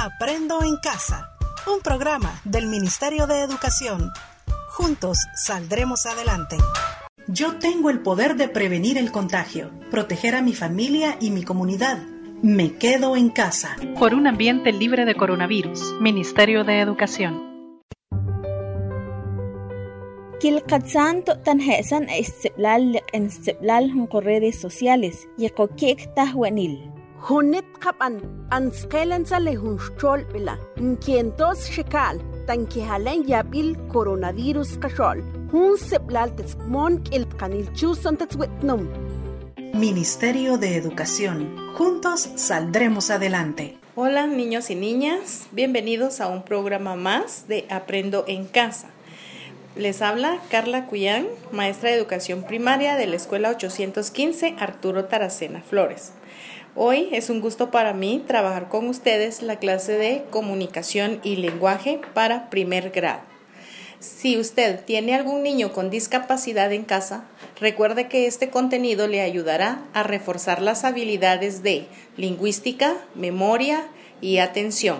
Aprendo en Casa, un programa del Ministerio de Educación. Juntos saldremos adelante. Yo tengo el poder de prevenir el contagio, proteger a mi familia y mi comunidad. Me quedo en casa. Por un ambiente libre de coronavirus, Ministerio de Educación. Kilqatsan tanhesan istiblaal en redes sociales yaqokik tahwanil. Hunit kapan anskelan sale hunchol bila nkientos shikal tankihalen yabil coronavirus kashol hun seblal tesmon ilkanil chuson teswitnum. Ministerio de Educación. Juntos saldremos adelante. Hola niños y niñas, bienvenidos a un programa más de Aprendo en Casa. Les habla Carla Cuyán, maestra de educación primaria de la Escuela 815 Arturo Taracena Flores. Hoy es un gusto para mí trabajar con ustedes la clase de comunicación y lenguaje para primer grado. Si usted tiene algún niño con discapacidad en casa, recuerde que este contenido le ayudará a reforzar las habilidades de lingüística, memoria y atención.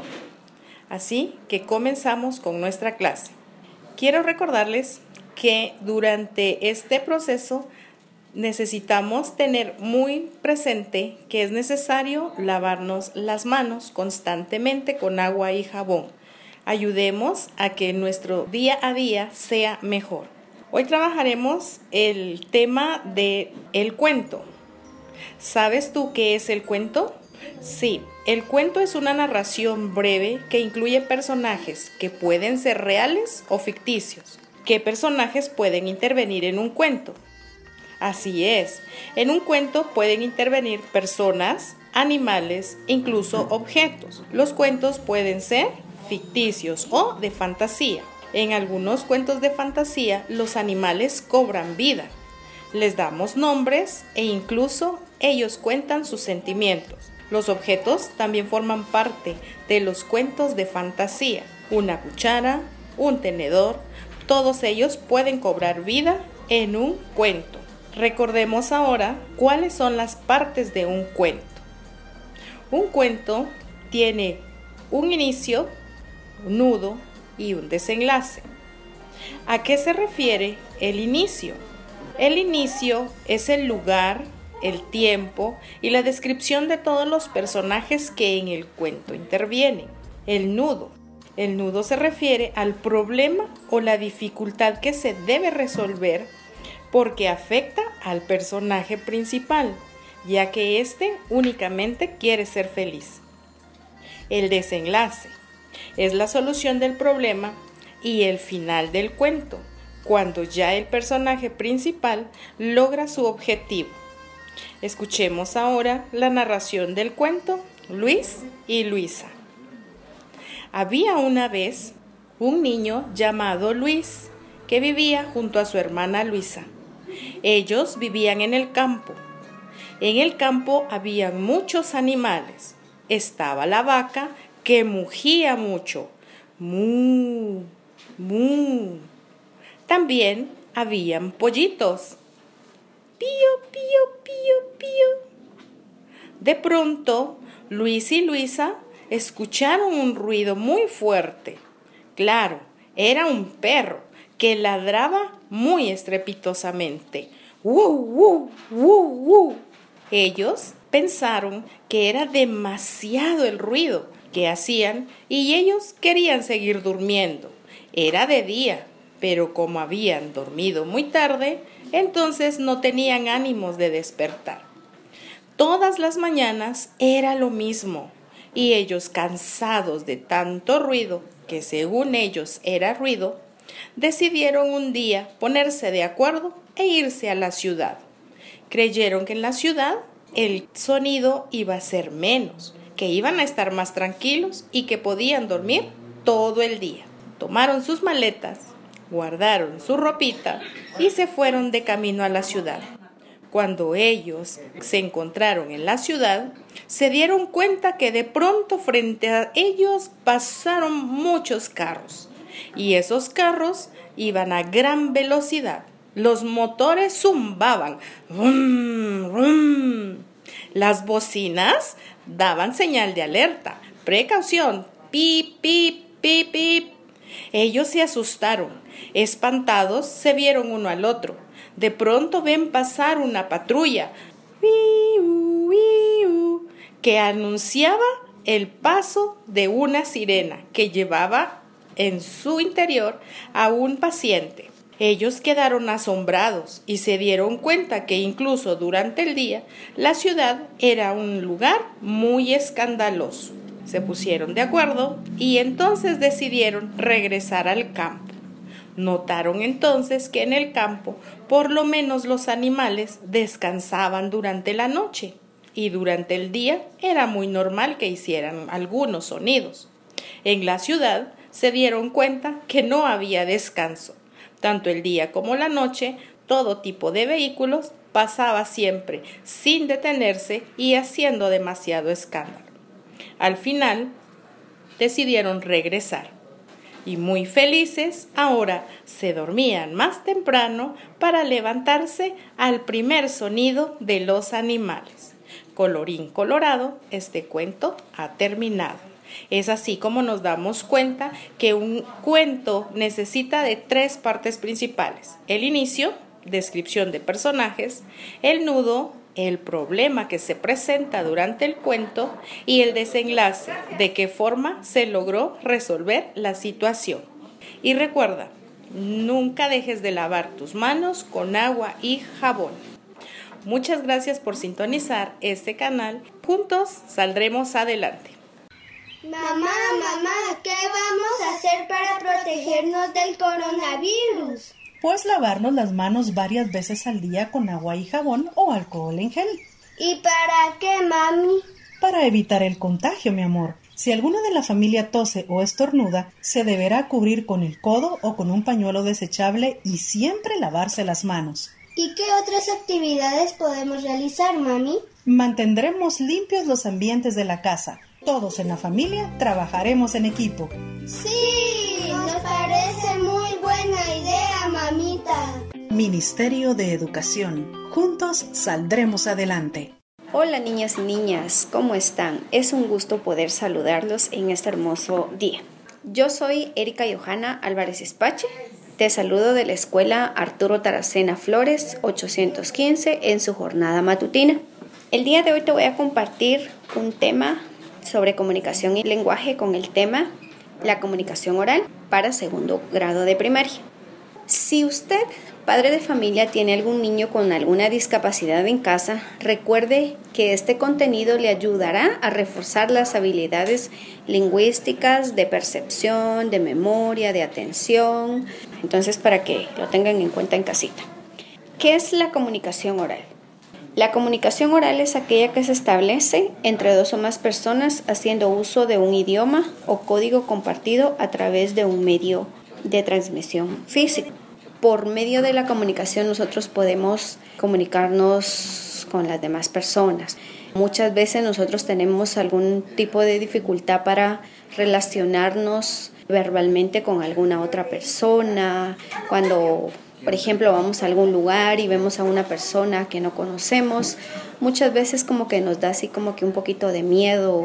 Así que comenzamos con nuestra clase. Quiero recordarles que durante este proceso necesitamos tener muy presente que es necesario lavarnos las manos constantemente con agua y jabón. Ayudemos a que nuestro día a día sea mejor. Hoy trabajaremos el tema de el cuento. ¿Sabes tú qué es el cuento? Sí, el cuento es una narración breve que incluye personajes que pueden ser reales o ficticios. ¿Qué personajes pueden intervenir en un cuento? Así es, en un cuento pueden intervenir personas, animales, incluso objetos. Los cuentos pueden ser ficticios o de fantasía. En algunos cuentos de fantasía, los animales cobran vida. Les damos nombres e incluso ellos cuentan sus sentimientos. Los objetos también forman parte de los cuentos de fantasía. Una cuchara, un tenedor, todos ellos pueden cobrar vida en un cuento. Recordemos ahora cuáles son las partes de un cuento. Un cuento tiene un inicio, un nudo y un desenlace. ¿A qué se refiere el inicio? El inicio es el lugar, el tiempo y la descripción de todos los personajes que en el cuento intervienen. El nudo se refiere al problema o la dificultad que se debe resolver porque afecta al personaje principal, ya que éste únicamente quiere ser feliz. El desenlace es la solución del problema y el final del cuento, cuando ya el personaje principal logra su objetivo. Escuchemos ahora la narración del cuento Luis y Luisa. Había una vez un niño llamado Luis que vivía junto a su hermana Luisa. Ellos vivían en el campo. En el campo habían muchos animales. Estaba la vaca que mugía mucho. ¡Mu! ¡Mu! También habían pollitos. ¡Pío, pío, pío, pío! De pronto, Luis y Luisa escucharon un ruido muy fuerte. Claro, era un perro que ladraba muy estrepitosamente. ¡Wuu, wuu, wuu, wuu! Ellos pensaron que era demasiado el ruido que hacían y ellos querían seguir durmiendo. Era de día, pero como habían dormido muy tarde, entonces no tenían ánimos de despertar. Todas las mañanas era lo mismo y ellos, cansados de tanto ruido, que según ellos era ruido, decidieron un día ponerse de acuerdo e irse a la ciudad. Creyeron que en la ciudad el sonido iba a ser menos, que iban a estar más tranquilos y que podían dormir todo el día. Tomaron sus maletas, guardaron su ropita y se fueron de camino a la ciudad. Cuando ellos se encontraron en la ciudad, se dieron cuenta que de pronto frente a ellos pasaron muchos carros. Y esos carros iban a gran velocidad. Los motores zumbaban. ¡Rum, rum! Las bocinas daban señal de alerta. ¡Precaución! ¡Pip, pip, pip, pip! Ellos se asustaron. Espantados, se vieron uno al otro. De pronto ven pasar una patrulla que anunciaba el paso de una sirena que llevaba en su interior a un paciente. Ellos quedaron asombrados y se dieron cuenta que incluso durante el día la ciudad era un lugar muy escandaloso. Se pusieron de acuerdo y entonces decidieron regresar al campo. Notaron entonces que en el campo por lo menos los animales descansaban durante la noche y durante el día era muy normal que hicieran algunos sonidos. En la ciudad se dieron cuenta que no había descanso. Tanto el día como la noche, todo tipo de vehículos pasaba siempre sin detenerse y haciendo demasiado escándalo. Al final, decidieron regresar y muy felices ahora se dormían más temprano para levantarse al primer sonido de los animales. Colorín colorado, este cuento ha terminado. Es así como nos damos cuenta que un cuento necesita de 3 partes principales: el inicio, descripción de personajes, el nudo, el problema que se presenta durante el cuento y el desenlace, de qué forma se logró resolver la situación. Y recuerda, nunca dejes de lavar tus manos con agua y jabón. Muchas gracias por sintonizar este canal. Juntos saldremos adelante. Mamá, ¿qué vamos a hacer para protegernos del coronavirus? Pues lavarnos las manos varias veces al día con agua y jabón o alcohol en gel. ¿Y para qué, mami? Para evitar el contagio, mi amor. Si alguno de la familia tose o estornuda, se deberá cubrir con el codo o con un pañuelo desechable y siempre lavarse las manos. ¿Y qué otras actividades podemos realizar, mami? Mantendremos limpios los ambientes de la casa. Todos en la familia trabajaremos en equipo. ¡Sí! Nos parece muy buena idea, mamita. Ministerio de Educación. Juntos saldremos adelante. Hola niñas y niñas, ¿cómo están? Es un gusto poder saludarlos en este hermoso día. Yo soy Erika Johanna Álvarez Espache. Te saludo de la Escuela Arturo Taracena Flores 815 en su jornada matutina. El día de hoy te voy a compartir un tema sobre comunicación y lenguaje con el tema la comunicación oral para segundo grado de primaria. Si usted, padre de familia, tiene algún niño con alguna discapacidad en casa, recuerde que este contenido le ayudará a reforzar las habilidades lingüísticas, de percepción, de memoria, de atención. Entonces, para que lo tengan en cuenta en casita. ¿Qué es la comunicación oral? La comunicación oral es aquella que se establece entre 2 o más personas haciendo uso de un idioma o código compartido a través de un medio de transmisión física. Por medio de la comunicación nosotros podemos comunicarnos con las demás personas. Muchas veces nosotros tenemos algún tipo de dificultad para relacionarnos verbalmente con alguna otra persona. Cuando, por ejemplo, vamos a algún lugar y vemos a una persona que no conocemos, muchas veces como que nos da así como que un poquito de miedo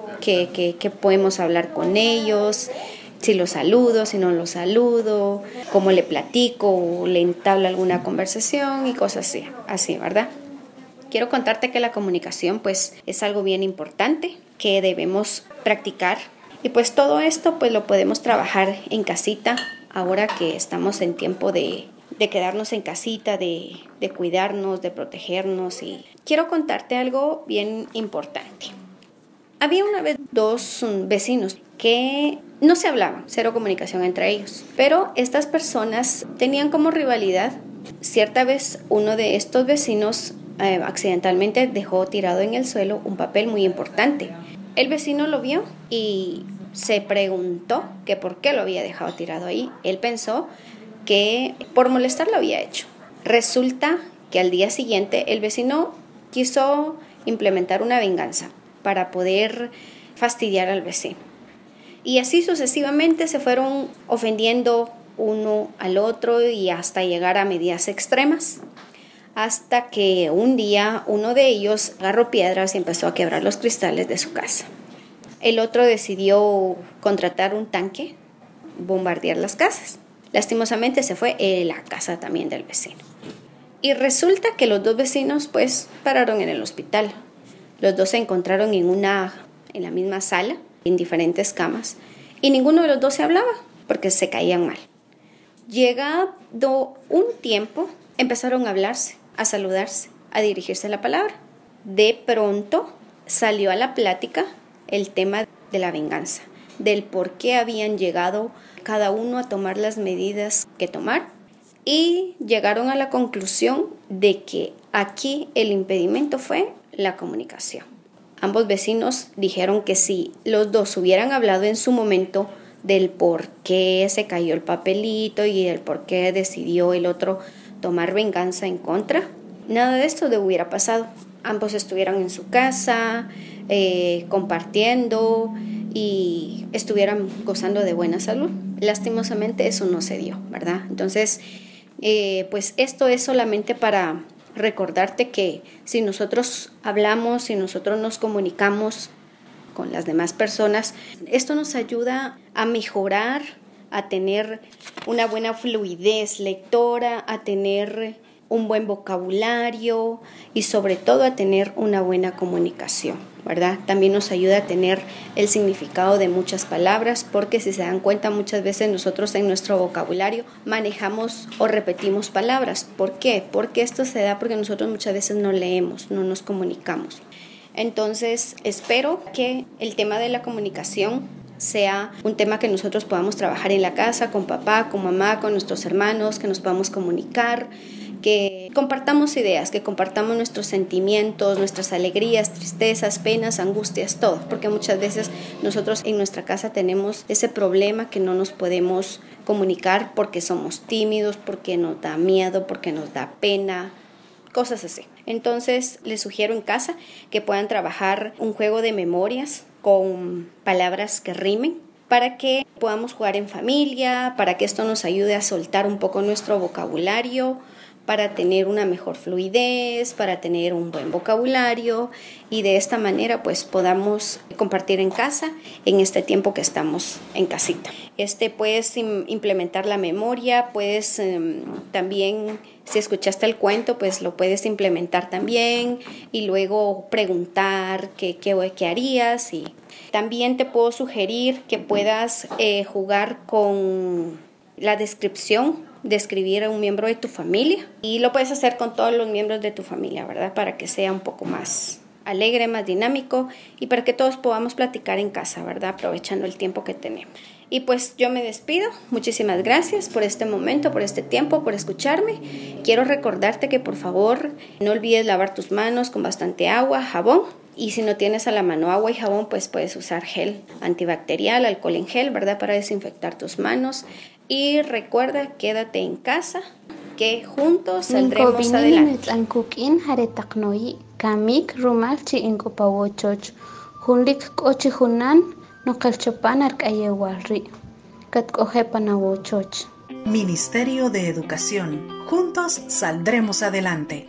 que podemos hablar con ellos, si los saludo, si no los saludo, cómo le platico o le entablo alguna conversación y cosas así, ¿verdad? Quiero contarte que la comunicación pues es algo bien importante que debemos practicar y pues todo esto pues lo podemos trabajar en casita ahora que estamos en tiempo de quedarnos en casita, de cuidarnos, de protegernos. Y quiero contarte algo bien importante. Había una vez 2 vecinos que no se hablaban, 0 comunicación entre ellos, pero estas personas tenían como rivalidad. Cierta vez uno de estos vecinos accidentalmente dejó tirado en el suelo un papel muy importante. El vecino lo vio y se preguntó que por qué lo había dejado tirado ahí. Él pensó que por molestar lo había hecho. Resulta que al día siguiente el vecino quiso implementar una venganza para poder fastidiar al vecino. Y así sucesivamente se fueron ofendiendo uno al otro y hasta llegar a medidas extremas. Hasta que un día uno de ellos agarró piedras y empezó a quebrar los cristales de su casa. el otro decidió contratar un tanque, bombardear las casas. Lastimosamente se fue la casa también del vecino. Y resulta que los dos vecinos pues pararon en el hospital. Los dos se encontraron en la misma sala, en diferentes camas, y ninguno de los dos se hablaba porque se caían mal. Llegado un tiempo, empezaron a hablarse, a saludarse, a dirigirse la palabra. De pronto salió a la plática el tema de la venganza, del por qué habían llegado cada uno a tomar las medidas que tomar, y llegaron a la conclusión de que aquí el impedimento fue la comunicación. Ambos vecinos dijeron que si los dos hubieran hablado en su momento del por qué se cayó el papelito y el por qué decidió el otro tomar venganza en contra, nada de esto hubiera pasado. Ambos estuvieran en su casa, compartiendo y estuvieran gozando de buena salud. Lastimosamente eso no se dio, ¿verdad? Entonces, pues esto es solamente para recordarte que si nosotros hablamos, si nosotros nos comunicamos con las demás personas, esto nos ayuda a mejorar, a tener una buena fluidez lectora, a tener un buen vocabulario y sobre todo a tener una buena comunicación, ¿verdad? También nos ayuda a tener el significado de muchas palabras, porque si se dan cuenta muchas veces nosotros en nuestro vocabulario manejamos o repetimos palabras. ¿Por qué? Porque esto se da porque nosotros muchas veces no leemos, no nos comunicamos. Entonces espero que el tema de la comunicación sea un tema que nosotros podamos trabajar en la casa, con papá, con mamá, con nuestros hermanos, que nos podamos comunicar, que compartamos ideas, que compartamos nuestros sentimientos, nuestras alegrías, tristezas, penas, angustias, todo, porque muchas veces nosotros en nuestra casa tenemos ese problema que no nos podemos comunicar porque somos tímidos, porque nos da miedo, porque nos da pena, cosas así. Entonces les sugiero en casa que puedan trabajar un juego de memorias con palabras que rimen, para que podamos jugar en familia, para que esto nos ayude a soltar un poco nuestro vocabulario, para tener una mejor fluidez, para tener un buen vocabulario y de esta manera pues podamos compartir en casa en este tiempo que estamos en casita. Puedes implementar la memoria, puedes también, si escuchaste el cuento, pues lo puedes implementar también y luego preguntar qué harías. Y también te puedo sugerir que puedas jugar con la descripción, describir a un miembro de tu familia, y lo puedes hacer con todos los miembros de tu familia, ¿verdad? Para que sea un poco más alegre, más dinámico y para que todos podamos platicar en casa, ¿verdad? Aprovechando el tiempo que tenemos. Y pues yo me despido. Muchísimas gracias por este momento, por este tiempo, por escucharme. Quiero recordarte que por favor no olvides lavar tus manos con bastante agua, jabón. Y si no tienes a la mano agua y jabón, pues puedes usar gel antibacterial, alcohol en gel, ¿verdad? Para desinfectar tus manos. Y recuerda, quédate en casa, que juntos saldremos adelante. Ministerio de Educación. Juntos saldremos adelante.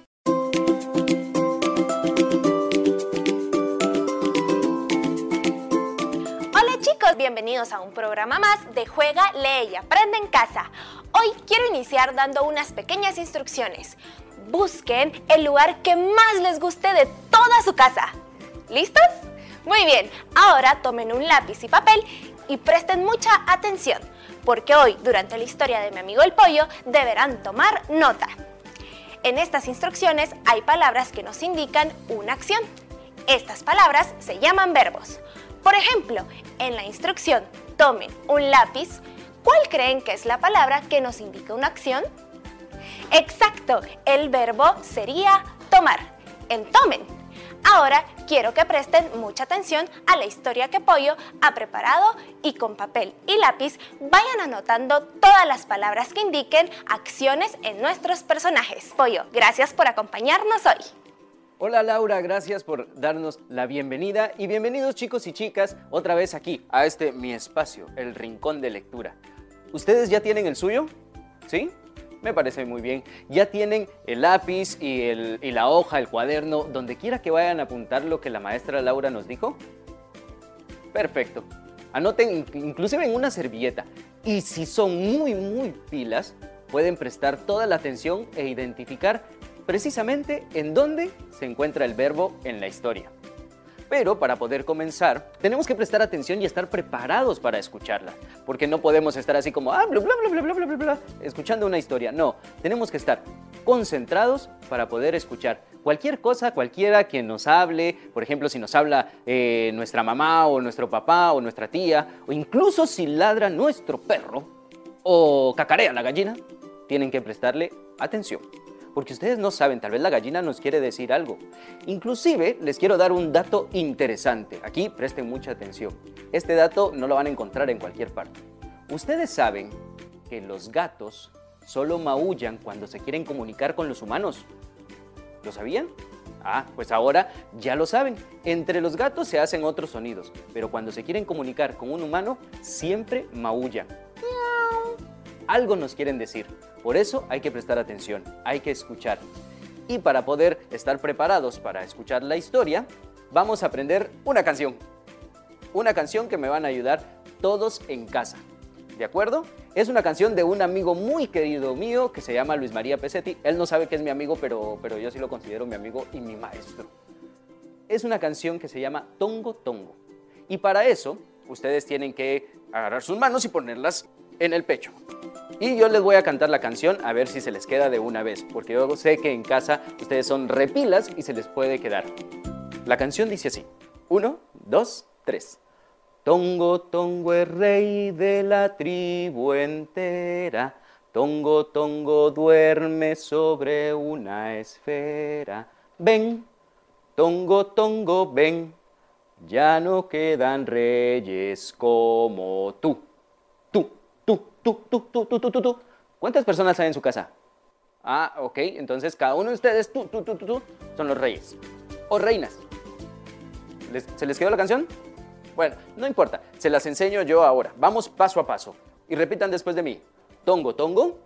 Bienvenidos a un programa más de Juega, Lee y Aprende en Casa. Hoy quiero iniciar dando unas pequeñas instrucciones. Busquen el lugar que más les guste de toda su casa. ¿Listos? Muy bien, ahora tomen un lápiz y papel y presten mucha atención, porque hoy, durante la historia de mi amigo el pollo, deberán tomar nota. En estas instrucciones hay palabras que nos indican una acción. Estas palabras se llaman verbos. Por ejemplo, en la instrucción tomen un lápiz, ¿cuál creen que es la palabra que nos indica una acción? Exacto, el verbo sería tomar, en tomen. Ahora quiero que presten mucha atención a la historia que Pollo ha preparado y con papel y lápiz vayan anotando todas las palabras que indiquen acciones en nuestros personajes. Pollo, gracias por acompañarnos hoy. Hola Laura, gracias por darnos la bienvenida y bienvenidos chicos y chicas otra vez aquí a mi espacio, el Rincón de Lectura. ¿Ustedes ya tienen el suyo? ¿Sí? Me parece muy bien. ¿Ya tienen el lápiz y la hoja, el cuaderno, donde quiera que vayan a apuntar lo que la maestra Laura nos dijo? Perfecto. Anoten inclusive en una servilleta. Y si son muy pilas, pueden prestar toda la atención e identificar precisamente en dónde se encuentra el verbo en la historia. Pero para poder comenzar, tenemos que prestar atención y estar preparados para escucharla. Porque no podemos estar así como, bla, bla, bla, bla, bla, bla, bla, escuchando una historia. No, tenemos que estar concentrados para poder escuchar cualquier cosa, cualquiera quien nos hable. Por ejemplo, si nos habla nuestra mamá o nuestro papá o nuestra tía, o incluso si ladra nuestro perro o cacarea la gallina, tienen que prestarle atención. Porque ustedes no saben, tal vez la gallina nos quiere decir algo. Inclusive, les quiero dar un dato interesante. Aquí presten mucha atención. Este dato no lo van a encontrar en cualquier parte. Ustedes saben que los gatos solo maullan cuando se quieren comunicar con los humanos. ¿Lo sabían? Ah, pues ahora ya lo saben. Entre los gatos se hacen otros sonidos, pero cuando se quieren comunicar con un humano, siempre maullan. Algo nos quieren decir. Por eso hay que prestar atención, hay que escuchar. Y para poder estar preparados para escuchar la historia, vamos a aprender una canción. Una canción que me van a ayudar todos en casa. ¿De acuerdo? Es una canción de un amigo muy querido mío que se llama Luis María Pesetti. Él no sabe que es mi amigo, pero yo sí lo considero mi amigo y mi maestro. Es una canción que se llama Tongo Tongo. Y para eso, ustedes tienen que agarrar sus manos y ponerlas en el pecho. Y yo les voy a cantar la canción a ver si se les queda de una vez, porque yo sé que en casa ustedes son repilas y se les puede quedar. La canción dice así: 1, 2, 3. Tongo, Tongo es rey de la tribu entera. Tongo, Tongo duerme sobre una esfera. Ven, Tongo, Tongo, ven. Ya no quedan reyes como tú. Tú. ¿Cuántas personas hay en su casa? Ah, ok, entonces cada uno de ustedes, tú, son los reyes o reinas. ¿Se les quedó la canción? Bueno, no importa, se las enseño yo ahora. Vamos paso a paso y repitan después de mí. Tongo, Tongo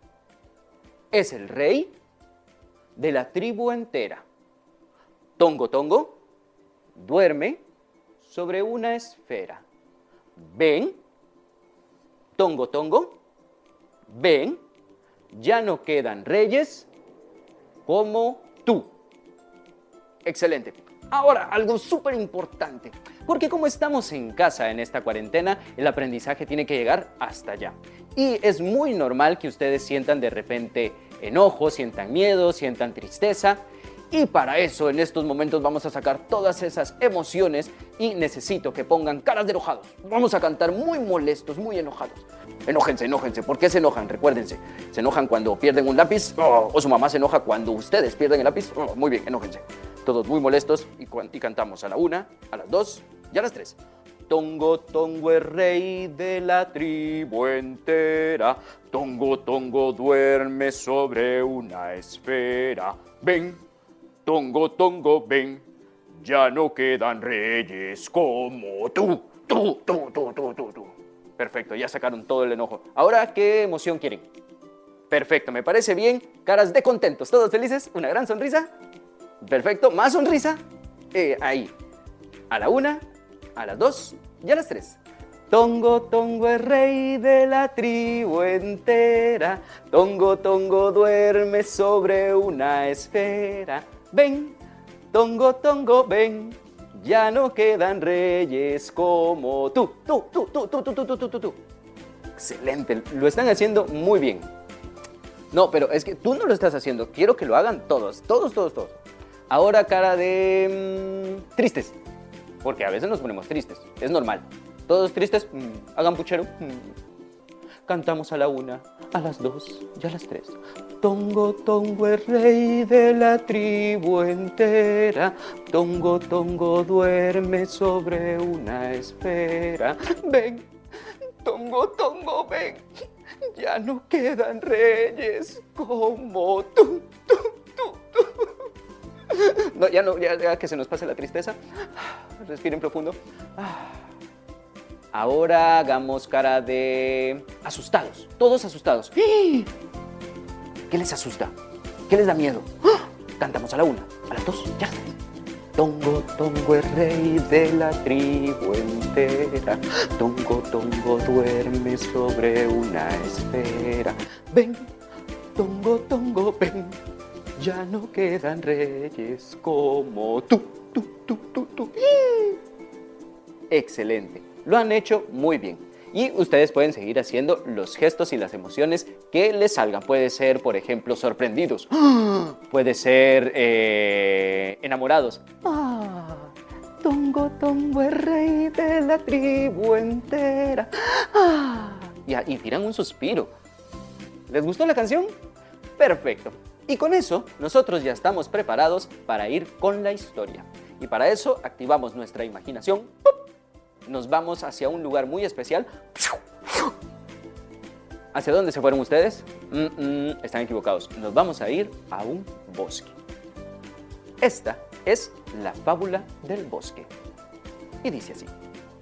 es el rey de la tribu entera. Tongo, Tongo duerme sobre una esfera. Ven, Tongo, Tongo, ven, ya no quedan reyes como tú. Excelente. Ahora, algo súper importante, porque como estamos en casa en esta cuarentena, el aprendizaje tiene que llegar hasta allá. Y es muy normal que ustedes sientan de repente enojo, sientan miedo, sientan tristeza. Y para eso, en estos momentos vamos a sacar todas esas emociones y necesito que pongan caras de enojados. Vamos a cantar muy molestos, muy enojados. Enójense. ¿Por qué se enojan? Recuérdense, se enojan cuando pierden un lápiz o su mamá se enoja cuando ustedes pierden el lápiz. Muy bien, enójense. Todos muy molestos y cantamos a la 1, a las 2 y a las 3. Tongo, Tongo es rey de la tribu entera. Tongo, Tongo duerme sobre una esfera. Ven, Tongo, Tongo, ven, ya no quedan reyes como tú. Perfecto, ya sacaron todo el enojo. Ahora, ¿qué emoción quieren? Perfecto, me parece bien. Caras de contentos, ¿todos felices? ¿Una gran sonrisa? Perfecto, más sonrisa. Ahí. A la 1, a las 2 y a las 3. Tongo, Tongo es rey de la tribu entera. Tongo, Tongo duerme sobre una esfera. Ven, Tongo, Tongo, ven, ya no quedan reyes como tú. Tú. Excelente, lo están haciendo muy bien. No, pero es que tú no lo estás haciendo, quiero que lo hagan todos. Ahora cara de tristes, porque a veces nos ponemos tristes, es normal. Todos tristes, hagan puchero. Cantamos a la 1, a las 2 y a las 3. Tongo, Tongo es rey de la tribu entera. Tongo, Tongo duerme sobre una esfera. Ven, Tongo, Tongo, ven, ya no quedan reyes como tú. No, ya que se nos pase la tristeza. Respiren profundo. Ahora hagamos cara de asustados, todos asustados. ¿Qué les asusta? ¿Qué les da miedo? Cantamos a la 1, a las 2, ya. Tongo, Tongo es rey de la tribu entera. Tongo, Tongo duerme sobre una esfera. Ven, Tongo, Tongo, ven. Ya no quedan reyes como tú. Excelente, lo han hecho muy bien. Y ustedes pueden seguir haciendo los gestos y las emociones que les salgan. Puede ser, por ejemplo, sorprendidos. Puede ser enamorados. Tongo, Tongo es rey de la tribu entera. Y tiran un suspiro. ¿Les gustó la canción? Perfecto. Y con eso, nosotros ya estamos preparados para ir con la historia. Y para eso, activamos nuestra imaginación. Nos vamos hacia un lugar muy especial. ¿Hacia dónde se fueron ustedes? Están equivocados. Nos vamos a ir a un bosque. Esta es la fábula del bosque. Y dice así.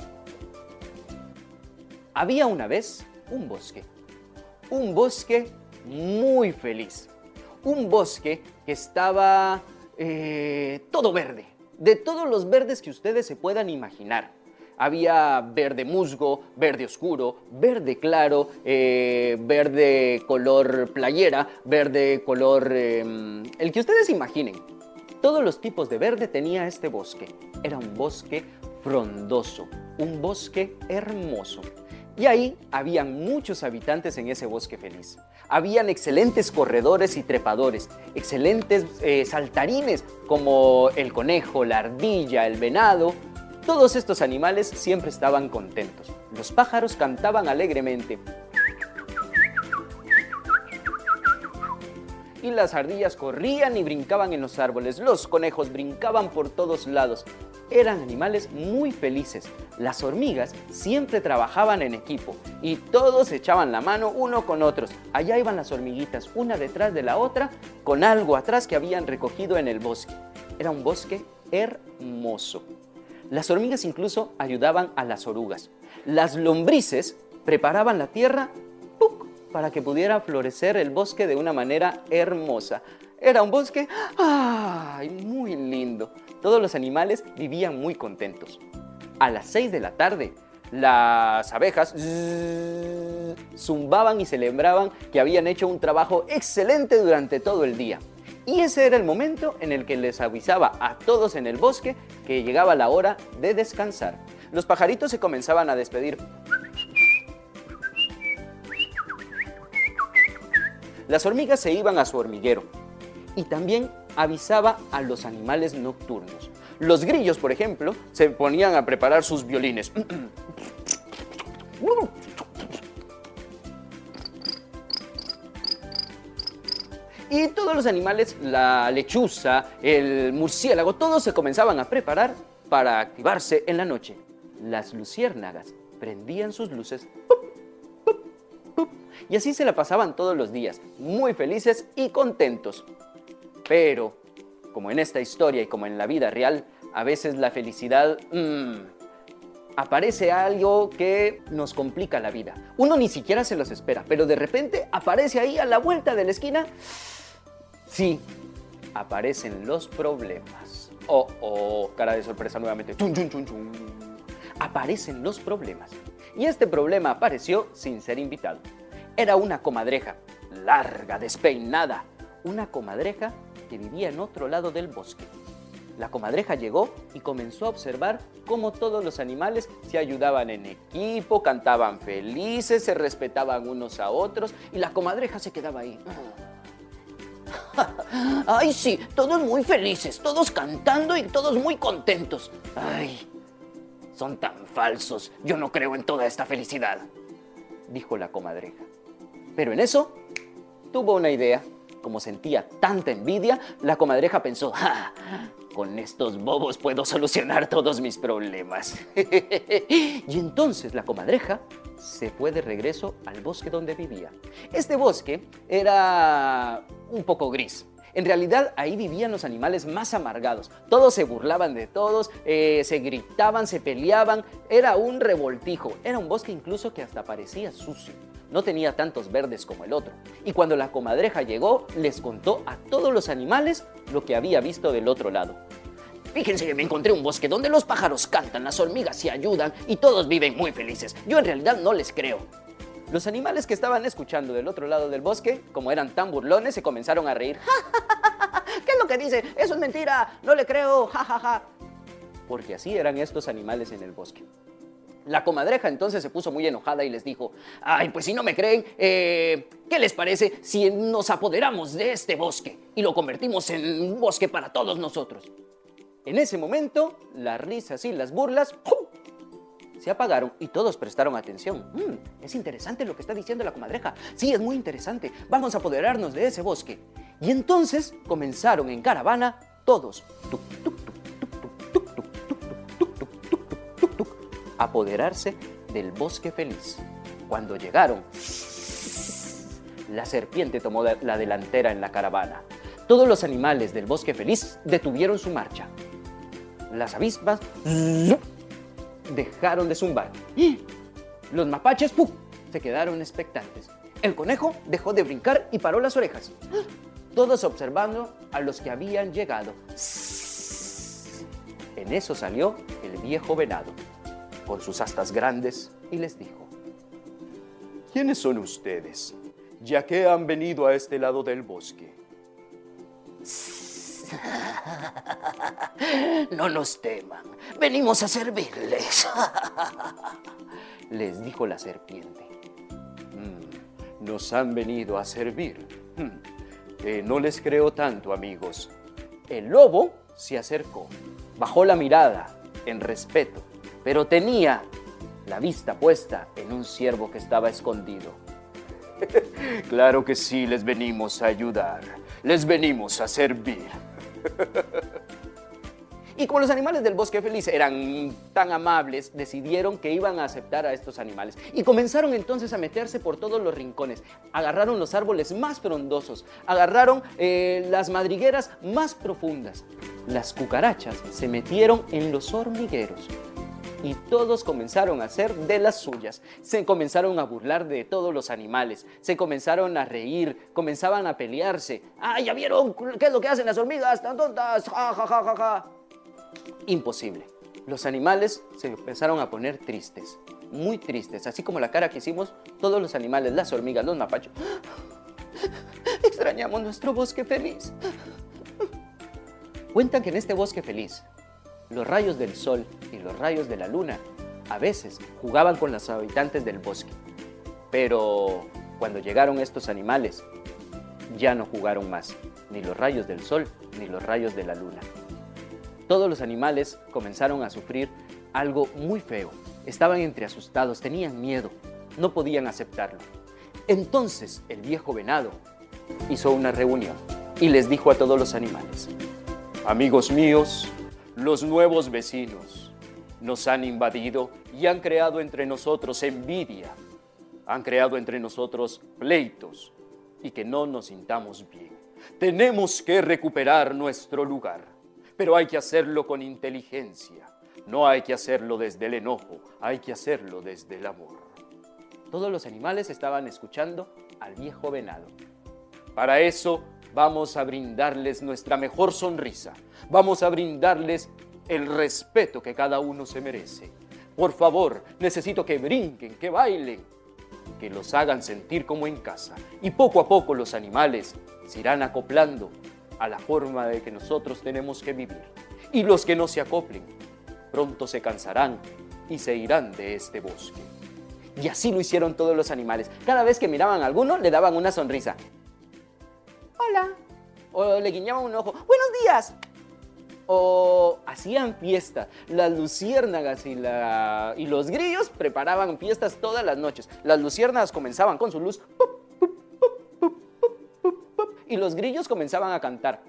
Había una vez un bosque. Un bosque muy feliz. Un bosque que estaba todo verde. De todos los verdes que ustedes se puedan imaginar. Había verde musgo, verde oscuro, verde claro, verde color playera, verde color... el que ustedes imaginen. Todos los tipos de verde tenía este bosque. Era un bosque frondoso, un bosque hermoso. Y ahí habían muchos habitantes en ese bosque feliz. Habían excelentes corredores y trepadores, excelentes saltarines como el conejo, la ardilla, el venado. Todos estos animales siempre estaban contentos. Los pájaros cantaban alegremente. Y las ardillas corrían y brincaban en los árboles. Los conejos brincaban por todos lados. Eran animales muy felices. Las hormigas siempre trabajaban en equipo y todos echaban la mano uno con otros. Allá iban las hormiguitas, una detrás de la otra, con algo atrás que habían recogido en el bosque. Era un bosque hermoso. Las hormigas incluso ayudaban a las orugas. Las lombrices preparaban la tierra para que pudiera florecer el bosque de una manera hermosa. Era un bosque muy lindo. Todos los animales vivían muy contentos. A las 6 de la tarde, las abejas zumbaban y celebraban que habían hecho un trabajo excelente durante todo el día. Y ese era el momento en el que les avisaba a todos en el bosque que llegaba la hora de descansar. Los pajaritos se comenzaban a despedir. Las hormigas se iban a su hormiguero. Y también avisaba a los animales nocturnos. Los grillos, por ejemplo, se ponían a preparar sus violines. Y todos los animales, la lechuza, el murciélago, todos se comenzaban a preparar para activarse en la noche. Las luciérnagas prendían sus luces. Y así se la pasaban todos los días, muy felices y contentos. Pero, como en esta historia y como en la vida real, a veces la felicidad aparece algo que nos complica la vida. Uno ni siquiera se los espera, pero de repente aparece ahí a la vuelta de la esquina. Sí, aparecen los problemas. Cara de sorpresa nuevamente. Chun, chun, chun, chun. Aparecen los problemas. Y este problema apareció sin ser invitado. Era una comadreja, larga, despeinada. Una comadreja que vivía en otro lado del bosque. La comadreja llegó y comenzó a observar cómo todos los animales se ayudaban en equipo, cantaban felices, se respetaban unos a otros y la comadreja se quedaba ahí. ¡Ay, sí! Todos muy felices, todos cantando y todos muy contentos. ¡Ay! Son tan falsos, yo no creo en toda esta felicidad, dijo la comadreja. Pero en eso tuvo una idea. Como sentía tanta envidia, la comadreja pensó, con estos bobos puedo solucionar todos mis problemas. Y entonces la comadreja se fue de regreso al bosque donde vivía. Este bosque era un poco gris. En realidad ahí vivían los animales más amargados. Todos se burlaban de todos, se gritaban, se peleaban. Era un revoltijo. Era un bosque incluso que hasta parecía sucio. No tenía tantos verdes como el otro. Y cuando la comadreja llegó, les contó a todos los animales lo que había visto del otro lado. Fíjense que me encontré un bosque donde los pájaros cantan, las hormigas se ayudan y todos viven muy felices. Yo en realidad no les creo. Los animales que estaban escuchando del otro lado del bosque, como eran tan burlones, se comenzaron a reír. ¿Qué es lo que dice? Eso es mentira, no le creo, jajaja. Porque así eran estos animales en el bosque. La comadreja entonces se puso muy enojada y les dijo: ay, pues si no me creen, ¿qué les parece si nos apoderamos de este bosque y lo convertimos en un bosque para todos nosotros? En ese momento, las risas y las burlas ¡pum!, se apagaron y todos prestaron atención. Es interesante lo que está diciendo la comadreja. Sí, es muy interesante. Vamos a apoderarnos de ese bosque. Y entonces comenzaron en caravana todos a apoderarse del bosque feliz. Cuando llegaron, la serpiente tomó la delantera en la caravana. Todos los animales del bosque feliz detuvieron su marcha. Las avispas dejaron de zumbar. Los mapaches se quedaron expectantes. El conejo dejó de brincar y paró las orejas. Todos observando a los que habían llegado. En eso salió el viejo venado, con sus astas grandes, y les dijo: ¿quiénes son ustedes? ¿Ya que han venido a este lado del bosque? No nos teman, venimos a servirles, les dijo la serpiente. Nos han venido a servir. No les creo tanto, amigos. El lobo se acercó, bajó la mirada en respeto, pero tenía la vista puesta en un ciervo que estaba escondido. Claro que sí, les venimos a ayudar, les venimos a servir. Y como los animales del bosque feliz eran tan amables, decidieron que iban a aceptar a estos animales. Y comenzaron entonces a meterse por todos los rincones. Agarraron los árboles más frondosos, agarraron las madrigueras más profundas. Las cucarachas se metieron en los hormigueros. Y todos comenzaron a hacer de las suyas. Se comenzaron a burlar de todos los animales. Se comenzaron a reír, comenzaban a pelearse. ¡Ah, ya vieron qué es lo que hacen las hormigas tan tontas! ¡Ja, ja, ja, ja, ja! Imposible. Los animales se empezaron a poner tristes, muy tristes, así como la cara que hicimos todos los animales, las hormigas, los mapaches. Extrañamos nuestro bosque feliz. Cuentan que en este bosque feliz, los rayos del sol y los rayos de la luna a veces jugaban con los habitantes del bosque. Pero cuando llegaron estos animales, ya no jugaron más, ni los rayos del sol ni los rayos de la luna. Todos los animales comenzaron a sufrir algo muy feo. Estaban entre asustados, tenían miedo, no podían aceptarlo. Entonces el viejo venado hizo una reunión y les dijo a todos los animales: amigos míos, los nuevos vecinos nos han invadido y han creado entre nosotros envidia, han creado entre nosotros pleitos y que no nos sintamos bien. Tenemos que recuperar nuestro lugar. Pero hay que hacerlo con inteligencia. No hay que hacerlo desde el enojo, hay que hacerlo desde el amor. Todos los animales estaban escuchando al viejo venado. Para eso vamos a brindarles nuestra mejor sonrisa. Vamos a brindarles el respeto que cada uno se merece. Por favor, necesito que brinquen, que bailen, que los hagan sentir como en casa. Y poco a poco los animales se irán acoplando a la forma de que nosotros tenemos que vivir. Y los que no se acoplen, pronto se cansarán y se irán de este bosque. Y así lo hicieron todos los animales. Cada vez que miraban a alguno, le daban una sonrisa. Hola. O le guiñaban un ojo. Buenos días. O hacían fiesta. Las luciérnagas y los grillos preparaban fiestas todas las noches. Las luciérnagas comenzaban con su luz. Y los grillos comenzaban a cantar.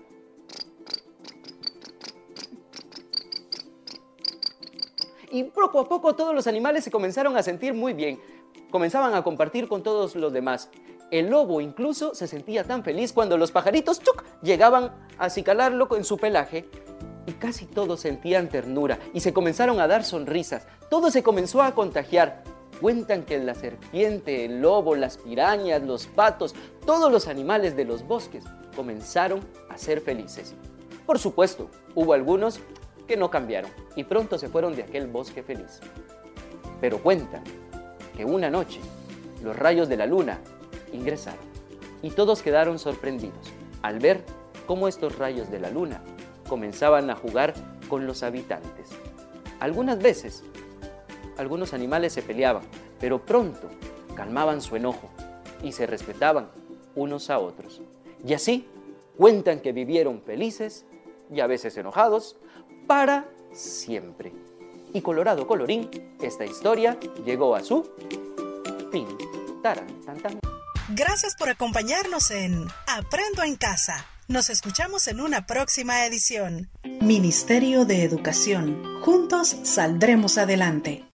Y poco a poco todos los animales se comenzaron a sentir muy bien. Comenzaban a compartir con todos los demás. El lobo incluso se sentía tan feliz cuando los pajaritos llegaban a acicalarlo en su pelaje. Y casi todos sentían ternura y se comenzaron a dar sonrisas. Todo se comenzó a contagiar. Cuentan que la serpiente, el lobo, las pirañas, los patos, todos los animales de los bosques comenzaron a ser felices. Por supuesto, hubo algunos que no cambiaron y pronto se fueron de aquel bosque feliz. Pero cuentan que una noche los rayos de la luna ingresaron y todos quedaron sorprendidos al ver cómo estos rayos de la luna comenzaban a jugar con los habitantes. Algunas veces, algunos animales se peleaban, pero pronto calmaban su enojo y se respetaban unos a otros. Y así cuentan que vivieron felices y a veces enojados para siempre. Y colorado colorín, esta historia llegó a su fin. Taran, tan, tan. Gracias por acompañarnos en Aprendo en Casa. Nos escuchamos en una próxima edición. Ministerio de Educación. Juntos saldremos adelante.